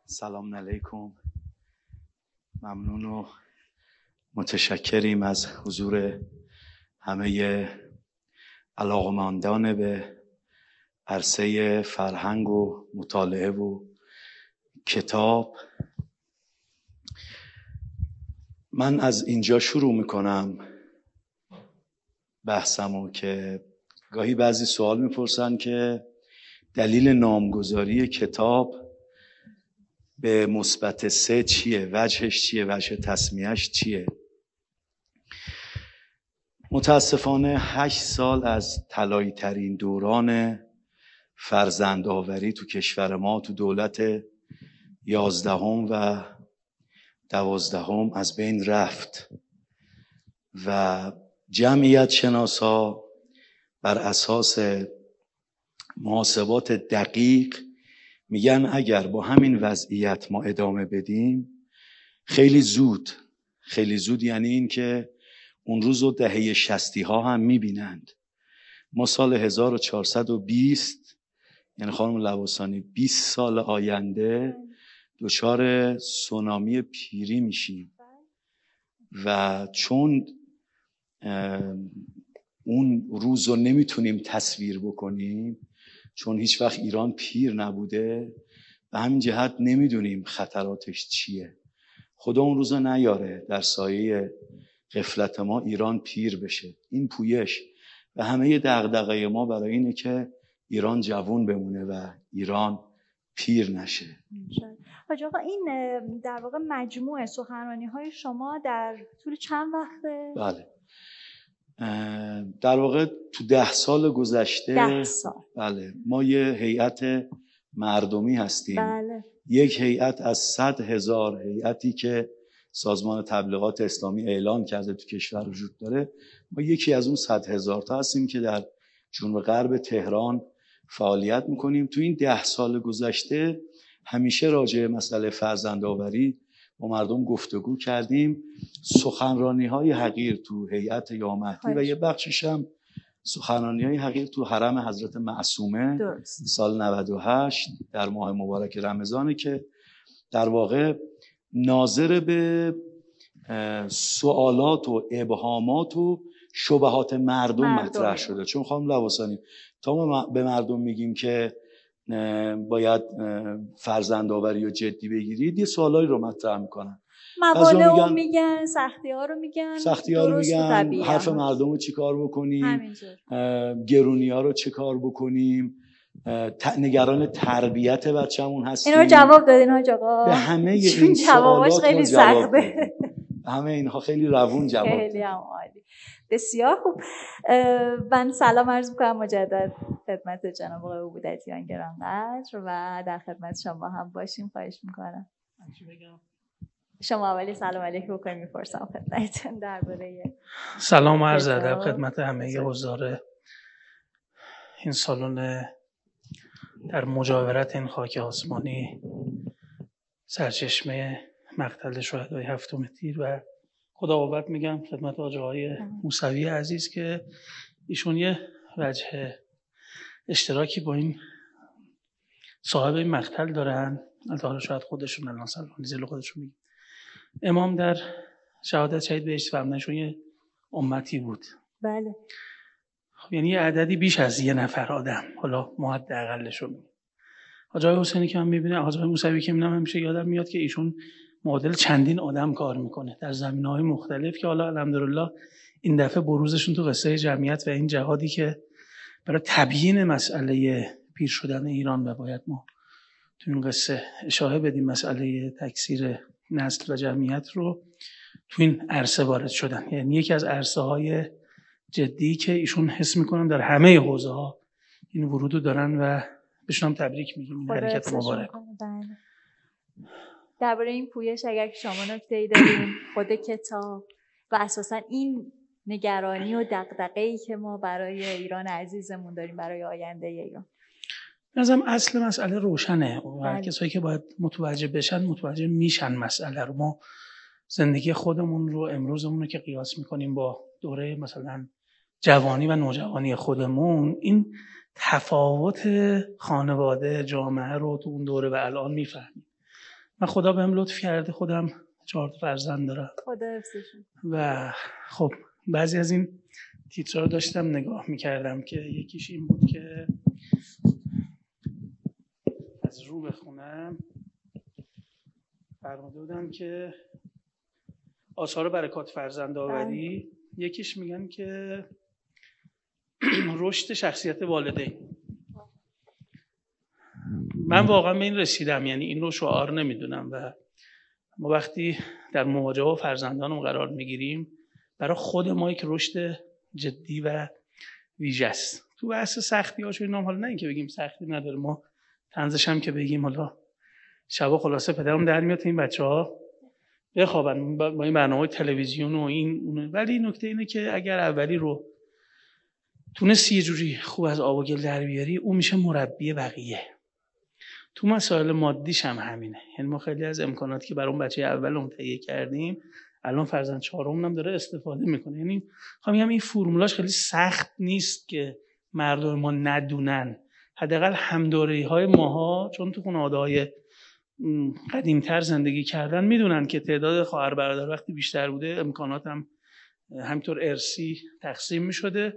سلام علیکم. ممنون و متشکریم از حضور همه علاقه‌مندان به عرصه فرهنگ و مطالعه و کتاب. من از اینجا شروع میکنم بحثمو که گاهی بعضی سوال میپرسن که دلیل نامگذاری کتاب به مثبت 3 چیه؟ وجهش چیه؟ وجه تسمیهش چیه؟ متاسفانه 8 سال از طلایی ترین دوران فرزندآوری تو کشور ما، تو دولت 11 و 12 از بین رفت و جمعیت شناسا بر اساس محاسبات دقیق میگن اگر با همین وضعیت ما ادامه بدیم خیلی زود یعنی این که اون روز و دهه 60 ها هم میبینند. ما سال 1420 یعنی خانم لواسانی 20 سال آینده دچار سونامی پیری میشیم و چون اون روز رو نمیتونیم تصویر بکنیم، چون هیچ وقت ایران پیر نبوده، به همین جهت نمیدونیم خطراتش چیه. خدا اون روز نیاره در سایه غفلت ما ایران پیر بشه. این پویش و همه دغدغه ما برای اینه که ایران جوان بمونه و ایران پیر نشه. حاج آقا، این در واقع مجموعه سخنرانی‌های شما در طول چند وقته؟ بله، در واقع تو 10 سال گذشته 10 سال. بله، ما یه هیئت مردمی هستیم. بله. یک هیئت از 100,000 هیئتی که سازمان تبلیغات اسلامی اعلام کرده تو کشور وجود داره، ما یکی از اون 100,000 تا هستیم که در جنوب غرب تهران فعالیت میکنیم. تو این 10 سال گذشته همیشه راجع مسئله فرزندآوری با مردم گفتگو کردیم. سخنرانی‌های حقیر تو هیئت یا مهدی و یه بخشش هم سخنرانی‌های حقیر تو حرم حضرت معصومه سال 98 در ماه مبارک رمضانه که در واقع ناظر به سوالات و ابهامات و شبهات مردم مطرح شده. چون خانم لواسانی تا ما به مردم میگیم که باید فرزندآوری رو جدی بگیرید، یه سوالایی رو مطرح میکنن، موانع رو میگن، سختی ها رو میگن، حرف مردم رو چی کار بکنیم، گرونی ها رو چه کار بکنیم، نگران تربیت بچه‌مون هستیم. اینا رو جواب دادین حاج آقا؟ به همه این جواباش خیلی سخته. همه اینها خیلی روون جواب دادن. خیلی هم عالی. بسیار خوب. من سلام عرض می‌کنم مجدد خدمت جناب آقای عبودتیان گرانقدر و در خدمت شما هم باشیم. خواهش می‌کنم. شما اولی سلام علیکم بکنید می‌پرسم خدمتتون درباره سلام عرض ادب خدمت همه حضار این سالن در مجاورت این خاک آسمانی سرچشمه مقتل شهدای 7 تیر و خدا بابت میگم خدمت آقای موسوی عزیز که ایشون یه وجه اشتراکی با این صاحب این مقتل دارن. حالا شاید خودشون الان سلمانی زیل خودشون میگن. امام در شهادت شهید بهشت فرمودنشون یه امتی بود. بله. خب یعنی یه عددی بیش از یه نفر آدم، حالا ما حداقلشو میگیم. آقای حسینی که من میبینم، آقای موسوی که میبینم، همیشه یادم میاد که ایشون معادل چندین آدم کار میکنه در زمینه‌های مختلف که حالا الحمدلله این دفعه بروزشون تو قصه جمعیت و این جهادی که برای تبیین مسئله پیر شدن ایران و باید ما تو این قصه اشاره بدیم مسئله تکثیر نسل و جمعیت رو تو این عرصه وارد شدن. یعنی یکی از عرصه‌های جدی که ایشون حس میکنن در همه حوزه‌ها این ورودو دارن و بهشون هم تبریک میگیم. این حرکت مبارک. درباره این پویش اگر شما نکته‌ای دارین، خود کتاب و اساساً این نگرانی و دغدغه‌ای که ما برای ایران عزیزمون داریم، برای آینده ایران. نظرم اصل مسئله روشنه و کسایی که باید متوجه بشن متوجه میشن مسئله رو. ما زندگی خودمون رو امروزمون رو که قیاس میکنیم با دوره مثلا جوانی و نوجوانی خودمون، این تفاوت خانواده جامعه رو تو اون دوره و الان میفهمیم. من خدا بهم لطف کرده، خودم 4 فرزند دارم. خدا حفظشون. و خب بعضی از این تیترها رو داشتم نگاه میکردم که یکیش این بود که از رو بخونم، فرموده بودن که آثار برکات فرزندآوری، یکیش میگن که رشد شخصیت والدین. من واقعا به این رسیدم، یعنی این رو شعار نمیدونم و ما وقتی در مواجهه با فرزندانم قرار میگیریم برای خود ما یک رشد جدی و ویژه است. تو بحث سختی هاش اینا، حالا نه اینکه بگیم سختی نداره، ما طنزش هم که بگیم حالا شبا خلاصه پدرم در میاد این بچه‌ها بخوابن با این برنامه تلویزیون و این، ولی نکته اینه که اگر اولی رو تونستی یه جوری خوب از آب و گل در بیاری، اون میشه مربی بقیه. تو مسائل مادیش هم همینه، یعنی ما خیلی از امکاناتی که برای اون بچه اولمون تهیه کردیم الان فرزند چهارمون هم داره استفاده میکنه. یعنی میخوام بگم این فرمولاش خیلی سخت نیست که مردم ما ندونن، حداقل همدوری‌های ماها چون تو خانواده‌های قدیم‌تر زندگی کردن میدونن که تعداد خواهر برادر وقتی بیشتر بوده امکانات هم همینطور ارثی تقسیم میشده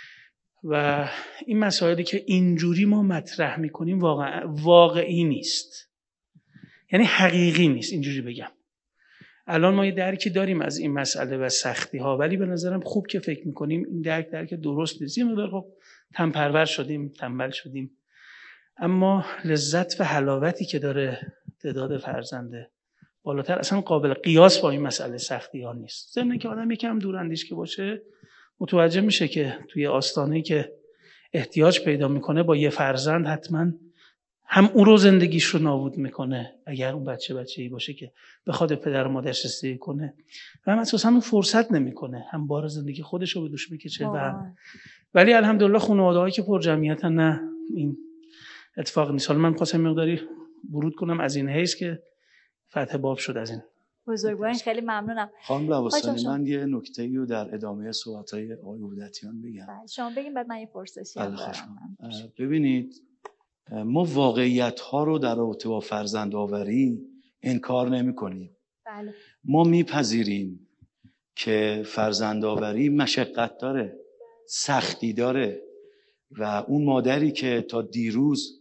و این مسائلی که اینجوری ما مطرح میکنیم واقعی نیست، یعنی حقیقی نیست. اینجوری بگم الان ما یه درکی داریم از این مسئله و سختی ها، ولی به نظرم خوب که فکر میکنیم این درک درست نیست. یه مقدار خب تنپرور شدیم، تنبل شدیم، اما لذت و حلاوتی که داره تعداد فرزنده بالاتر اصلا قابل قیاس با این مسئله سختی ها نیست. ضمن که آدم یکم دوراندیش که باشه متوجه میشه که توی آستانه‌ای که احتیاج پیدا میکنه با یه فرزند حتما هم اون رو زندگیش رو نابود میکنه اگر اون بچه‌ای باشه که بخواد پدر و مادرش رسیدگی کنه و هم اساسا اون فرصت نمیکنه هم بار زندگی خودش رو به دوش بکشه و ولی الحمدلله خانواده‌هایی که پر جمعیتن نه این اتفاق نیست. حالا من خواستم مقداری ورود کنم از این حیث که فتح باب شد از این بزرگوارین. خیلی ممنونم. خانم لواسانی، من یه نکته‌ای رو در ادامه صحبت‌های آقای عبودتیان بگم. شما بگیم بعد من یه پرسشی دارم. ببینید ما واقعیت‌ها رو در رابطه با فرزندآوری انکار نمی‌کنیم. بله. ما میپذیریم که فرزندآوری مشقت داره، سختی داره و اون مادری که تا دیروز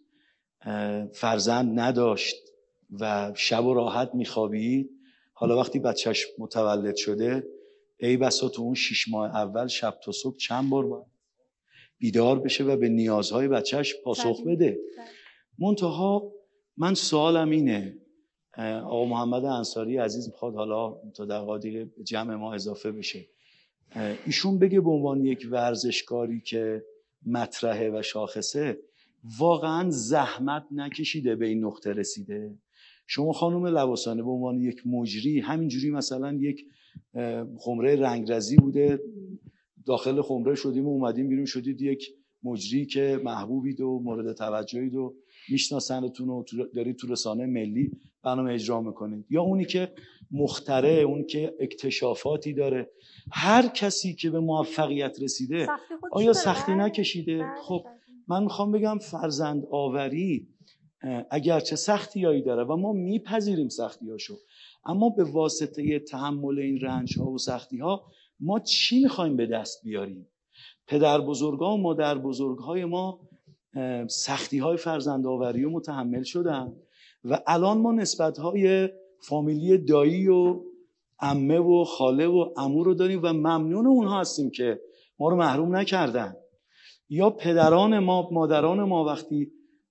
فرزند نداشت و شب و راحت میخوابید، حالا وقتی بچهش متولد شده ای بسا تو اون 6 ماه اول شب تا صبح چند بار باید بیدار بشه و به نیازهای بچهش پاسخ بده. منتها من سوالم اینه، آقا محمد انصاری عزیز میخواد حالا تا دقیقه جمع ما اضافه بشه، ایشون بگه به عنوان یک ورزشکاری که مطرحه و شاخصه واقعا زحمت نکشیده به این نقطه رسیده؟ شما خانم لواسانی به عنوان یک مجری همینجوری مثلا یک خمره رنگرزی بوده داخل خمره شدیم و اومدیم بیرون شدید یک مجری که محبوبید و مورد توجهید و میشناسنتون و دارید تو رسانه ملی برنامه اجرا میکنید، یا اونی که مخترع، اون که اکتشافاتی داره؟ هر کسی که به موفقیت رسیده آیا سختی نکشیده؟ خب من میخوام بگم فرزند آوری اگرچه سختیایی داره و ما میپذیریم سختیاشو، اما به واسطه تحمل این رنج‌ها و سختی‌ها ما چی میخوایم به دست بیاریم؟ پدر بزرگا و مادر بزرگای ما سختی‌های فرزندآوری رو متحمل شدن و الان ما نسبت‌های فامیلی دایی و عمه و خاله و عمو رو داریم و ممنون اونها هستیم که ما رو محروم نکردن. یا پدران ما، مادران ما وقتی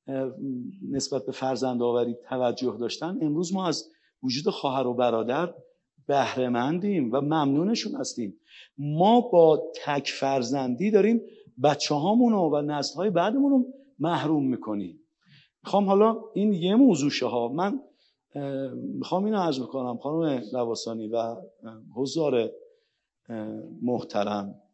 نسبت به فرزندآوری توجه داشتن، امروز ما از وجود خواهر و برادر بهره مندیم و ممنونشون هستیم. ما با تک فرزندی داریم بچه هامونو و نسل‌های بعدمون رو محروم میکنیم. میخوام حالا این یه موضوعشه ها، من میخوام اینو عرض میکنم خانم لواسانی و حضار محترم،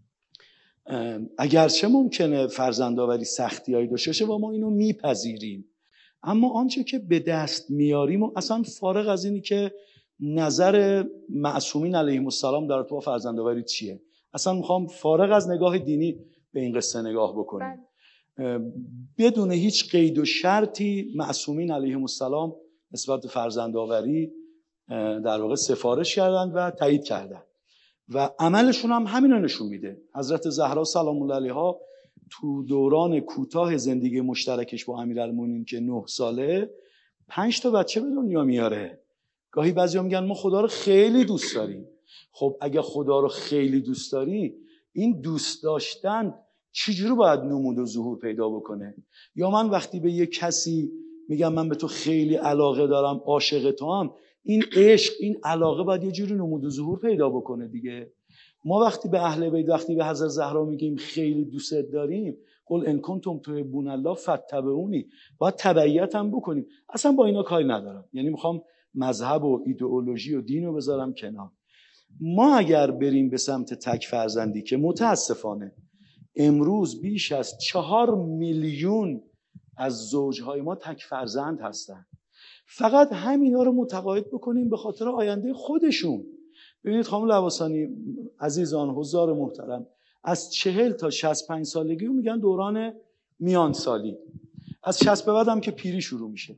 اگرچه ممکنه فرزندآوری سختیایی داشته باشه و ما اینو میپذیریم، اما آنچه که به دست میاریم و اصلا فارغ از اینی که نظر معصومین علیهم السلام در رابطه با فرزندآوری چیه، اصلا میخوام فارغ از نگاه دینی به این قصه نگاه بکنیم. بدون هیچ قید و شرطی معصومین علیهم السلام نسبت به فرزندآوری در واقع سفارش کردند و تایید کردند و عملشون هم همین رو نشون میده. حضرت زهرا سلام الله علیها تو دوران کوتاه زندگی مشترکش با امیرالمومنین که 9 ساله 5 تا بچه به دنیا میاره. گاهی بعضیا میگن ما خدا رو خیلی دوست داریم. خب اگه خدا رو خیلی دوست داری، این دوست داشتن چجوری باید نمود و ظهور پیدا بکنه؟ یا من وقتی به یه کسی میگم من به تو خیلی علاقه دارم، عاشق تو هم، این عشق، این علاقه باید یه جوری نمود و ظهور پیدا بکنه دیگه. ما وقتی به اهل بیت، وقتی به حضرت زهرا میگیم خیلی دوستت داریم، قل ان کنتم تحبون الله فاتبعونی، باید تبعیت هم بکنیم. اصلا با اینا کاری ندارم، یعنی میخوام مذهب و ایدئولوژی و دین رو بذارم کنار. ما اگر بریم به سمت تک فرزندی که متاسفانه امروز بیش از 4 میلیون از زوجهای ما تک فرزند هستن، فقط همینا رو متقاعد بکنیم به خاطر آینده خودشون. ببینید خانم لواسانی عزیزان، حضار محترم، از 40 تا 65 سالگی رو میگن دوران میان سالی، از 60 به بعد هم که پیری شروع میشه.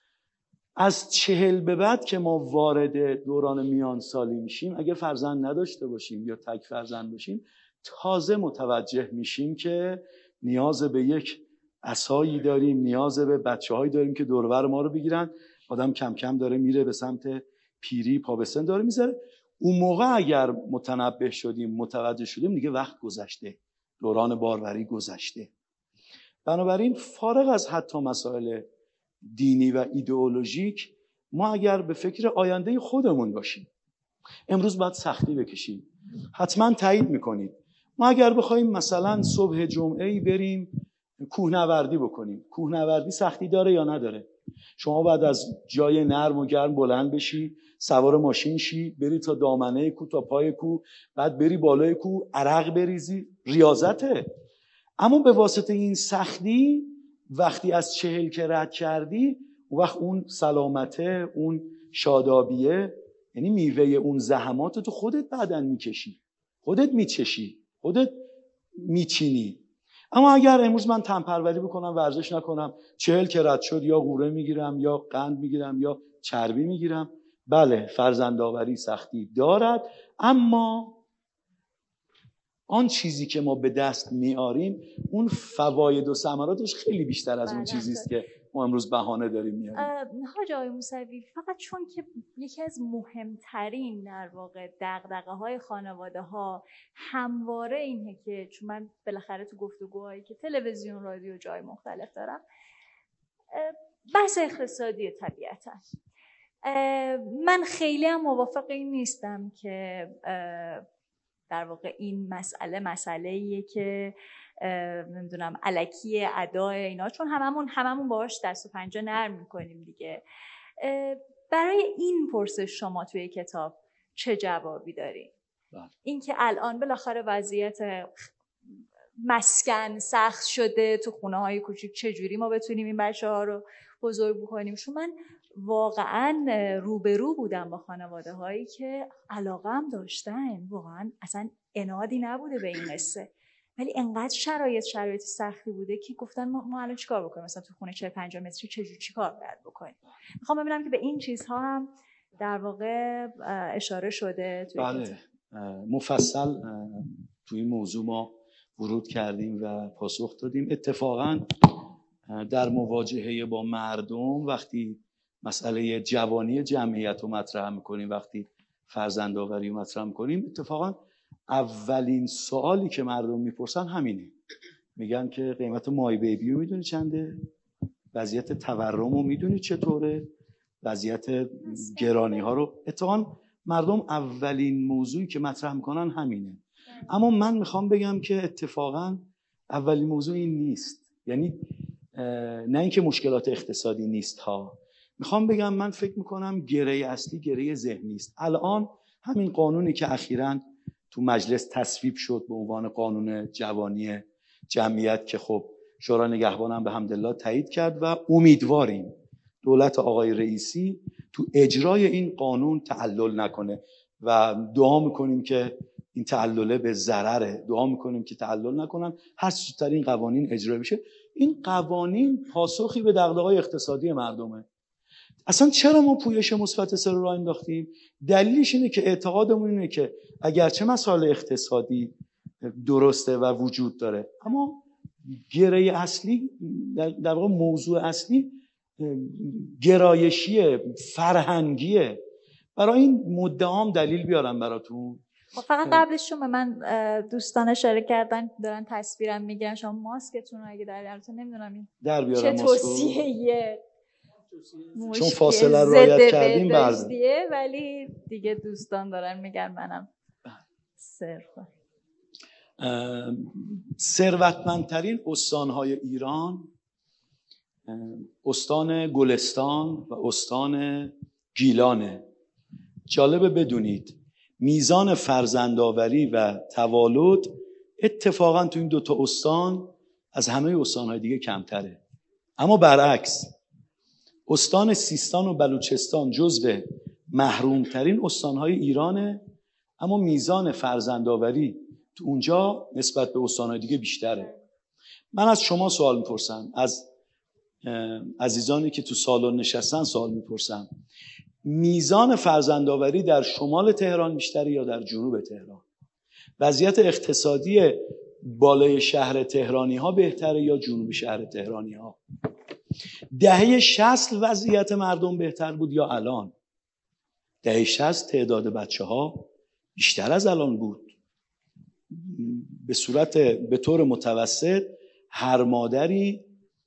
از 40 به بعد که ما وارد دوران میان سالی میشیم، اگه فرزند نداشته باشیم یا تک فرزند باشیم، تازه متوجه میشیم که نیاز به یک عصایی داریم، نیاز به بچه‌هایی داریم که دور و بر ما رو بگیرن. آدم کم کم داره میره به سمت پیری، پا به سن داره میذاره. اون موقع اگر متنبه شدیم، متوجه شدیم، دیگه وقت گذشته، دوران باروری گذشته. بنابراین فارغ از حتی مسائل دینی و ایدئولوژیک، ما اگر به فکر آینده خودمون باشیم، امروز باید سختی بکشیم. حتما تایید میکنید ما اگر بخوایم مثلا صبح جمعه‌ای بریم کوهنوردی بکنیم، کوهنوردی سختی داره یا نداره؟ شما بعد از جای نرم و گرم بلند بشی، سوار ماشین شی، بری تا دامنه کوه، تا پای کوه، بعد بری بالای کوه، عرق بریزی، ریاضته. اما به واسطه این سختی وقتی از 40 که رد کردی، وقت اون سلامته، اون شادابیه، یعنی میوه اون زحمات تو خودت بعدن میکشی، خودت میچشی، خودت میچینی. اما اگر امروز من تنپروری بکنم، ورزش نکنم، 40 که رد شد، یا قوره میگیرم یا قند میگیرم یا چربی میگیرم. بله فرزندآوری سختی دارد، اما آن چیزی که ما به دست میاریم، اون فواید و ثمراتش خیلی بیشتر از اون چیزی است که ما امروز بهانه داریم میاریم. حاج آقای موسوی، فقط چون که یکی از مهمترین در واقع دغدغه‌های خانواده‌ها همواره اینه که، چون من بالاخره تو گفتگوهایی که تلویزیون، رادیو، جای مختلف دارم، بحث اقتصادی طبیعتا، من خیلی هم موافق این نیستم که در واقع این مسئله‌ایه که نمیدونم الکی ادای اینا، چون هممون باهاش دست و پنجه نرم میکنیم دیگه. برای این پرسش شما توی کتاب چه جوابی دارین؟ این که الان بالاخره وضعیت مسکن سخت شده تو خونه های کوچیک، چجوری ما بتونیم این بچه ها رو بزرگ بکنیم؟ چون من واقعا روبرو بودم با خانواده هایی که علاقه هم داشتن، واقعا اصلا عنادی نبوده به این قصه، ولی انقدر شرایط سختی بوده که گفتن ما الان چیکار بکنیم، مثلا تو خونه 40-50 متری چجوری چیکار باید بکنیم. میخوام ببینم که به این چیزها هم در واقع اشاره شده توی بله، مفصل توی این موضوع ما ورود کردیم و پاسخ دادیم. اتفاقا در مواجهه با مردم، وقتی مسئله جوانی جمعیت رو مطرح میکنیم، وقتی فرزندآوری رو مطرح میکنیم، اتفاقا اولین سوالی که مردم میپرسن همینه. میگن که قیمت مای بیبی رو میدونی چنده؟ وضعیت تورم رو میدونی چطوره؟ وضعیت گرانی ها رو. اتفاقا مردم اولین موضوعی که مطرح میکنن همینه. اما من میخوام بگم که اتفاقا اولین موضوع این نیست. یعنی نه اینکه مشکلات اقتصادی نیست ها، میخوام بگم من فکر میکنم گره اصلی گره ذهنی است. الان همین قانونی که اخیراً تو مجلس تصویب شد به عنوان قانون جوانی جمعیت، که خب شورای نگهبان هم به حمدالله تایید کرد و امیدواریم دولت آقای رئیسی تو اجرای این قانون تعلل نکنه و دعا میکنیم که این تعلل به ضرره، دعا میکنیم که تعلل نکنن، هر زودتر این قوانین اجرا بشه. این قوانین پاسخی به دغدغه‌های اقتصادی مردمه. اصلا چرا ما پویش مثبت 3 رو راه انداختیم؟ دلیلش اینه که اعتقادمون اینه که اگرچه مسائل اقتصادی درسته و وجود داره، اما گره اصلی در واقع موضوع اصلی گرایشیه، فرهنگیه. برای این مدعام دلیل بیارم براتون. فقط قبلش شما من دوستان اشاره کردن دارن تصویرم میگیرن، شما ماسکتون رو اگه در البته نمیدونم این در بیارم چه توصیه چون فاصله رعایت کردیم برداشتیه، ولی دیگه دوستان دارن میگن منم صرفا. ثروتمندترین استانهای ایران استان گلستان و استان گیلانه. جالبه بدونید میزان فرزندآوری و توالد اتفاقا تو این 2 استان از همه استانهای دیگه کمتره. اما برعکس استان سیستان و بلوچستان جزو محرومترین استانهای ایرانه، اما میزان فرزندآوری تو اونجا نسبت به استانهای دیگه بیشتره. من از شما سوال میپرسم، از عزیزانی که تو سالن نشستن سوال میپرسم، میزان فرزندآوری در شمال تهران بیشتره یا در جنوب تهران؟ وضعیت اقتصادی بالای شهر تهرانی ها بهتره یا جنوب شهر تهرانی ها؟ دهه 60 وضعیت مردم بهتر بود یا الان؟ دهه 60 تعداد بچه ها بیشتر از الان بود. به طور متوسط هر مادری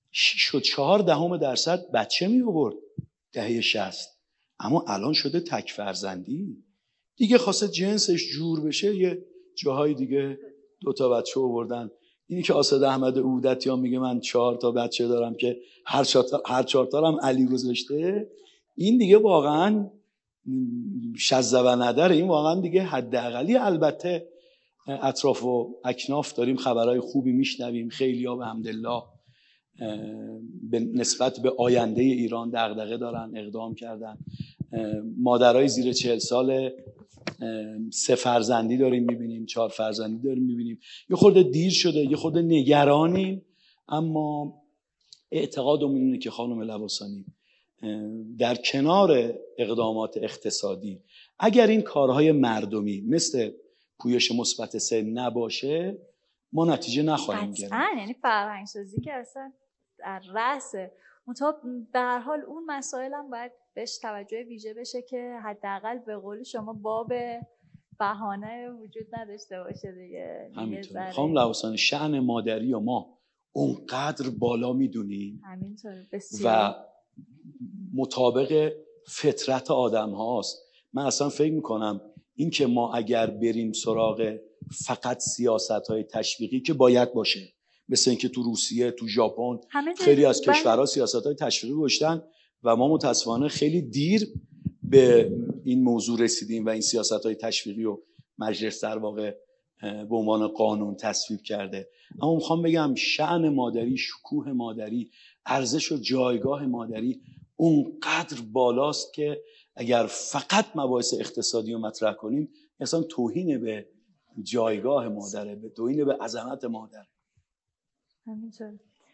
6.4% بچه می آورد دهه 60. اما الان شده تک فرزندی. دیگه خواسته جنسش جور بشه، یه جاهای دیگه 2 تا بچه آوردن. اینی که آسد احمد عودتیان میگه من 4 تا بچه دارم که هر 4 تا هم علی گذاشته، این دیگه واقعا شذ و نداره. این واقعا دیگه حداقلی. البته اطراف و اکناف داریم خبرهای خوبی میشنویم، خیلی‌ها به حمدالله به نسبت به آینده ایران دغدغه دارن، اقدام کردن. مادرای زیر 40 سال 3 فرزندی داریم میبینیم، 4 فرزندی داریم میبینیم. یه خورده دیر شده، یه خورده نگرانیم، اما اعتقادمون اینه که خانم لواسانی در کنار اقدامات اقتصادی اگر این کارهای مردمی مثل پویش مثبت 3 نباشه ما نتیجه نخواهیم گرفت. یعنی فرهنگ سازی که اصلا در رأسه. به هر حال اون مسائل هم باید بهش توجه ویژه بشه که حداقل به قول شما باب بهانه وجود نداشته باشه دیگه. همینطور خانم لواسانی شأن مادری و ما اونقدر بالا میدونیم و مطابق فطرت آدم هاست. من اصلا فکر میکنم این که ما اگر بریم سراغ فقط سیاست‌های تشویقی که باید باشه، مثل اینکه تو روسیه، تو ژاپن خیلی از کشورها سیاست‌های تشویقی گذاشتن و ما متاسفانه خیلی دیر به این موضوع رسیدیم و این سیاست‌های تشویقی رو مجلس در واقع به عنوان قانون تصویب کرده. اما میخوام بگم شأن مادری، شکوه مادری، ارزش و جایگاه مادری اونقدر بالاست که اگر فقط مباحث اقتصادی رو مطرح کنیم اصلا توهین به جایگاه مادره، به توهین به عظمت مادره. همینطور.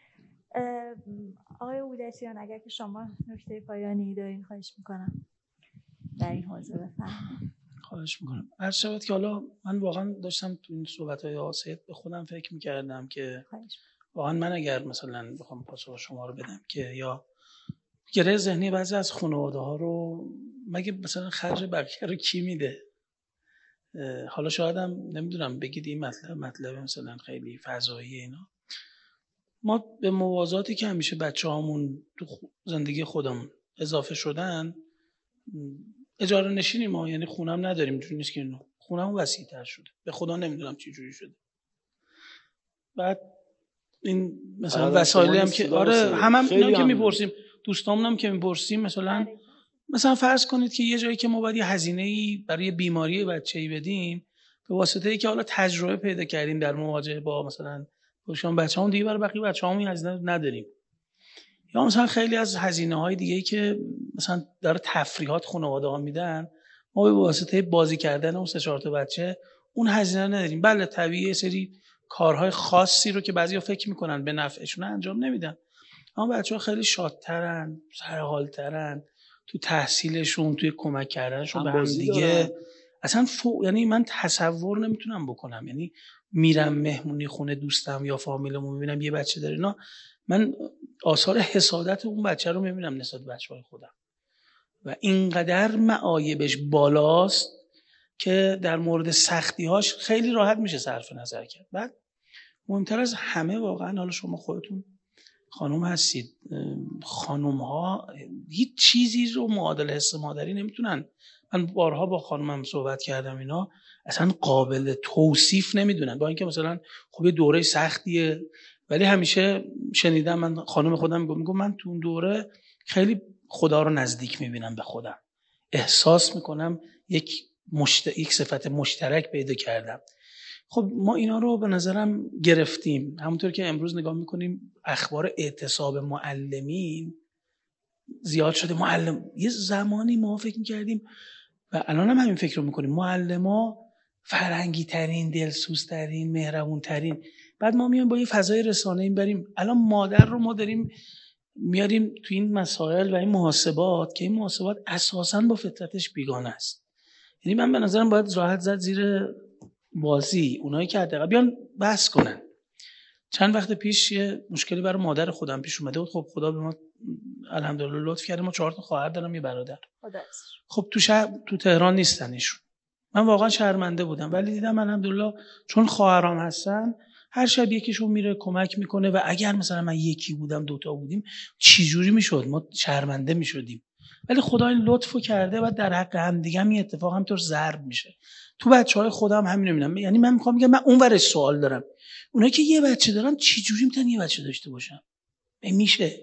آقای عودتیان اگر که شما نکته پایانی دارین خواهش میکنم در این حوزه بفرمایید. خواهش میکنم. عرض شود که حالا من واقعا داشتم تو این صحبت‌های آسیت به خودم فکر میکردم که واقعا من اگر مثلا بخوام پاسخ شما رو بدم که یا گره ذهنی بعضی از خانواده ها رو مگه مثلا خرج بقیه رو کی میده؟ حالا شاید هم نمیدونم بگید این مطلب مثلا خیلی فضایی اینا. ما به موازاتی که همیشه بچه‌هامون تو زندگی خودمون اضافه شدن اجاره نشینیم ما، یعنی خونم نداریم، جوری نیست که خونم وسیع‌تر شده، به خدا نمیدونم چه جوری شده. بعد این مثلا وسایلی هم که همم اینا که میپرسیم، دوستامون هم که میپرسیم مثلا فرض کنید که یه جایی که ما باید یه هزینه‌ای برای بیماری بچه‌ای بدیم، به واسطه ای که حالا تجربه پیدا کردیم در مواجهه با مثلا پوشان بچه‌هامون، دیگه برای بقیه بچه‌هامون هزینه نداریم. یا مثلا خیلی از هزینه‌های دیگه‌ای که مثلا داره تفریحات خانواده‌ها میدن، ما به واسطه بازی کردن اون 3-4 تا بچه اون هزینه نداریم. بله طبیعیه سری کارهای خاصی رو که بعضیا فکر میکنن به نفعشون انجام نمیدن، اما بچه‌ها خیلی شادترن، سرحالترن، تو تحصیلشون، توی کمک کردنشون به هم دیگه اصلا یعنی من تصور نمیتونم بکنم. یعنی میرم مهمونی خونه دوستم یا فامیلمو میبینم یه بچه داره اینا، من آثار حسادت اون بچه رو میبینم نسبت به بچه‌های خودم و اینقدر معایبش بالاست که در مورد سختی‌هاش خیلی راحت میشه صرف نظر کرد. بعد مهمتر از همه واقعا، حالا شما خودتون خانم هستید، خانم‌ها هیچ چیزی رو معادل حس مادری نمیتونن. من بارها با خانمم صحبت کردم، اینا اصلا قابل توصیف نمیدونن. با اینکه مثلا خب یه دوره سختیه، ولی همیشه شنیدم، من خانم خودم میگم من تو اون دوره خیلی خدا رو نزدیک میبینم به خودم، احساس میکنم یک صفت مشترک پیدا کردم. خب ما اینا رو به نظرم گرفتیم. همونطور که امروز نگاه میکنیم اخبار اعتصاب معلمین زیاد شده. معلم یه زمانی ما فکر میکردیم و الان هم همین فکر رو میکنیم، معلم‌ها فرنگی ترین، دلسوز ترین، مهربون ترین. بعد ما میایم با یه فضای رسانه‌ای بریم، الان مادر رو ما داریم میاریم تو این مسائل و این محاسبات که این محاسبات اساساً با فطرتش بیگانه است. یعنی من به نظرم باید راحت زد زیر بازی اونایی که حداقل بیان بحث کنن. چند وقت پیش یه مشکلی برای مادر خودم پیش اومده بود. خب خدا به ما الحمدلله لطف کرده، ما 4 تا خواهر دارم، یه برادر. خب تو تهران نیستن ایشون. من واقعا شرمنده بودم، ولی دیدم الحمدلله چون خواهرام هستن هر شب یکیشون میره کمک میکنه و اگر مثلا من یکی بودم 2 تا بودیم چی جوری میشد؟ ما شرمنده میشدیم. ولی خدا این لطفو کرده و در حق هم دیگه هم این اتفاق همینطور ضرب میشه. تو بچهای خودم همین میبینم. یعنی من میخوام بگم من اونورش سوال دارم، اونایی که یه بچه دارن چی جوری میتونن یه بچه داشته باشن؟ میشه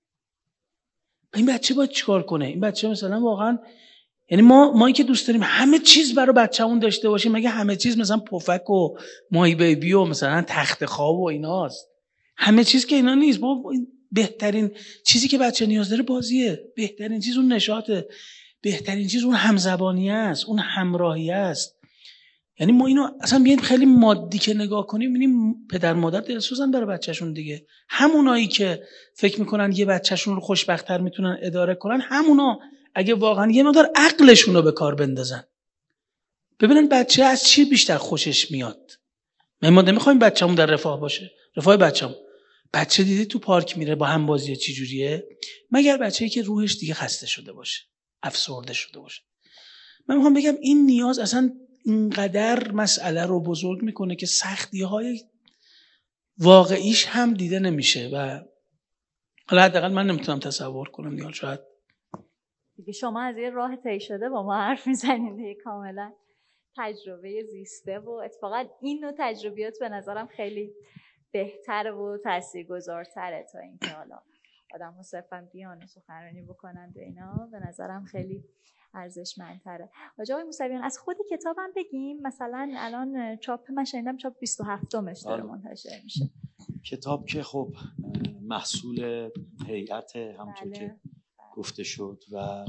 این بچه باید چیکار کنه؟ این بچه مثلا واقعا، یعنی ما که دوست داریم همه چیز برای بچه‌مون داشته باشیم، مگه همه چیز مثلا پفک و مای بیبی و مثلا تخت خواب و ایناست؟ همه چیز که اینا نیست. بهترین چیزی که بچه نیاز داره بازیه، بهترین چیز اون نشاطه، بهترین چیز اون همزبانیه است، اون همراهیه است. یعنی ما اینو اصلا بیایم خیلی مادی که نگاه کنیم، ببینیم پدر مادر دلسوزن برای بچه‌شون دیگه. همونایی که فکر میکنن یه بچه‌شون رو خوشبخت‌تر میتونن اداره کنن، همونا اگه واقعا یه مقدار عقلشون رو به کار بندازن، ببینن بچه از چی بیشتر خوشش میاد. ما نمیخوایم بچه‌مون در رفاه باشه. رفاه بچه دیدی تو پارک میره با هم بازی چی جوریه؟ مگر بچه‌ای که روحش دیگه خسته شده باشه، افسرده شده باشه. من میخوام بگم این نیاز اصلا اینقدر مسئله رو بزرگ میکنه که سختی‌های واقعیش هم دیده نمیشه و حالا حداقل من نمیتونم تصور کنم. دیگه شاید دیگه شما از یه راه طی شده با ما حرف میزنید، دیگه کاملا تجربه زیسته و اتفاقا این نوع تجربیات به نظرم خیلی بهتره و تاثیرگذارتره تا اینکه حالا آدم‌ها صرفاً بیان و سخنرانی بکنن و اینا. به نظرم خیلی ارزشمندتره. آقای موسویان از خود کتابم بگیم، مثلا الان چاپ من شنیدم چاپ 27مش داره منتشر میشه. کتاب که خب محصول هیئت همونطور که گفته شد و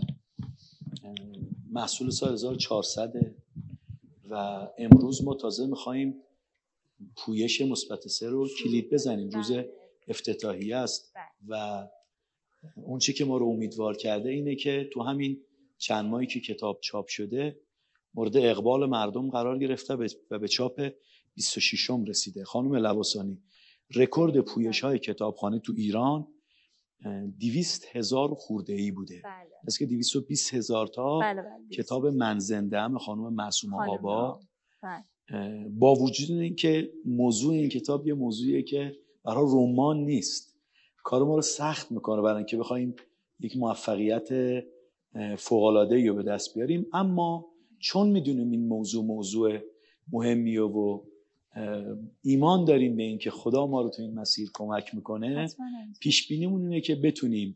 محصول سال 1400 و امروز ما تازه می‌خوایم پویش مثبت 3 رو کلید بزنیم. روز افتتاحیه است و اون چی که ما رو امیدوار کرده اینه که تو همین چند ماهی که کتاب چاپ شده مورد اقبال مردم قرار گرفته و به چاپ 26م رسیده. خانم لواسانی، رکورد پویش‌های کتابخانه تو ایران 200,000 خورده‌ای بوده. از که 220,000 تا کتاب من زنده‌ام خانم معصومه آبا. با وجود اینکه موضوع این کتاب یه موضوعیه که برای رمان نیست، کار ما رو سخت میکنه برای اینکه بخوایم یک موفقیت فوق‌العاده‌ای رو به دست بیاریم، اما چون میدونیم این موضوع مهمیه و ایمان داریم به این که خدا ما رو تو این مسیر کمک میکنه، پیش بینیمون اینه که بتونیم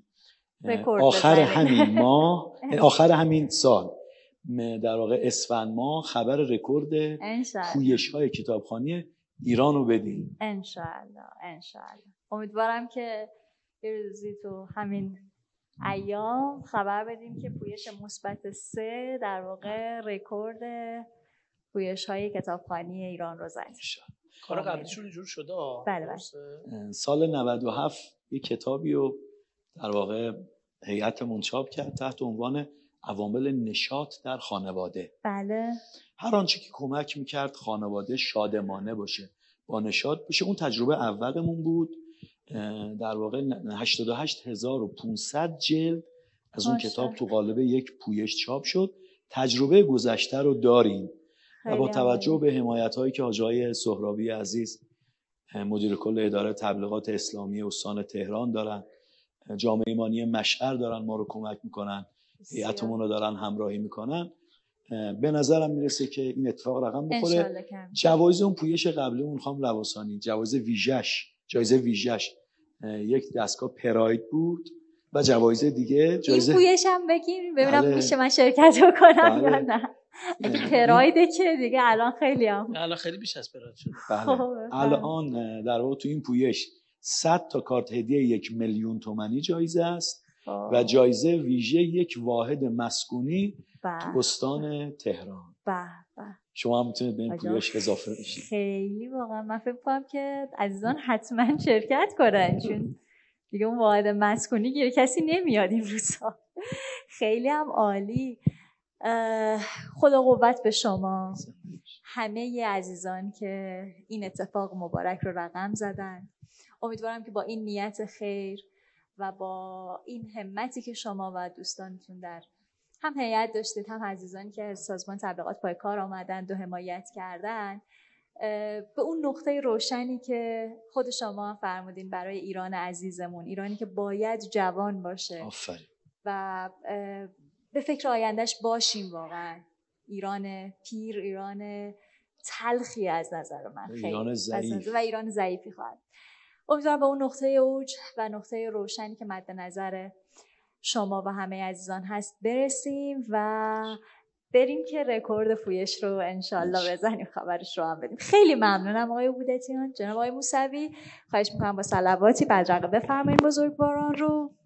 آخر همین سال در واقع اسفند ماه خبر رکورد پویش‌های کتابخوانی ایران رو بدیم. انشالله. امیدوارم که یه روزی تو همین ایام خبر بدیم که پویش مثبت 3 در واقع رکورد پویش‌های کتابخوانی ایران رو زد. کار قبلیشون اینجور شده. بله. سال 97 یه کتابی رو در واقع هیئتمون چاپ کرد تحت عنوان عوامل نشاط در خانواده. بله. هر آنچه که کمک میکرد خانواده شادمانه باشه، با نشاط باشه. اون تجربه اولمون بود. در واقع 88500 جلد از اون کتاب تو قالب یک پویش چاپ شد. تجربه گذشته رو داریم و با توجه به حمایت‌هایی که حاجی سهرابی عزیز مدیر کل اداره تبلیغات اسلامی استان تهران دارن، جامعه ایمانی مشعر دارن ما رو کمک میکنن، هیئتمون رو دارن همراهی میکنن، به نظرم میرسه که این اتفاق رقم بخوره. جوایز اون پویش قبلی اون خانم لواسانی، جایزه ویژش یک دستگاه پراید بود و جوایز دیگه جایزه این پویش هم بگیم ببینم میشه من شرکت بکنم یا نه. اگه پرایده که دیگه الان خیلی بیش از پراید شده. الان در واقع تو این پویش 100 تا کارت هدیه 1,000,000 تومانی جایزه است و جایزه ویژه یک واحد مسکونی تو استان تهران. شما هم میتونید به این پویش اضافه بشید. خیلی واقعا من فکر کنم که عزیزان حتما شرکت کنن، چون دیگه اون واحد مسکونی گیر کسی نمیاد این روزا. خیلی هم عالی. خدا قوت به شما، همه عزیزان که این اتفاق مبارک رو رقم زدن. امیدوارم که با این نیت خیر و با این همتی که شما و دوستانتون در هم هیئت داشتید، هم عزیزانی که سازمان تبلیغات پای کار آمدند و حمایت کردن، به اون نقطه روشنی که خود شما هم فرمودین برای ایران عزیزمون، ایرانی که باید جوان باشه. آفرین. و به فکر آیندهش باشیم. واقعا ایران پیر، ایران تلخی از نظر من، ایران ضعیف و ایران ضعیفی خواهد. امیدوارم به اون نقطه اوج و نقطه روشنی که مد نظر شما و همه عزیزان هست برسیم و بریم که رکورد پویش رو انشالله بزنیم، خبرش رو هم بدیم. خیلی ممنونم آقای عبودتیان. جناب آقای موسوی خواهش میکنم با صلواتی بدرقه بفرمایید بزرگواران رو.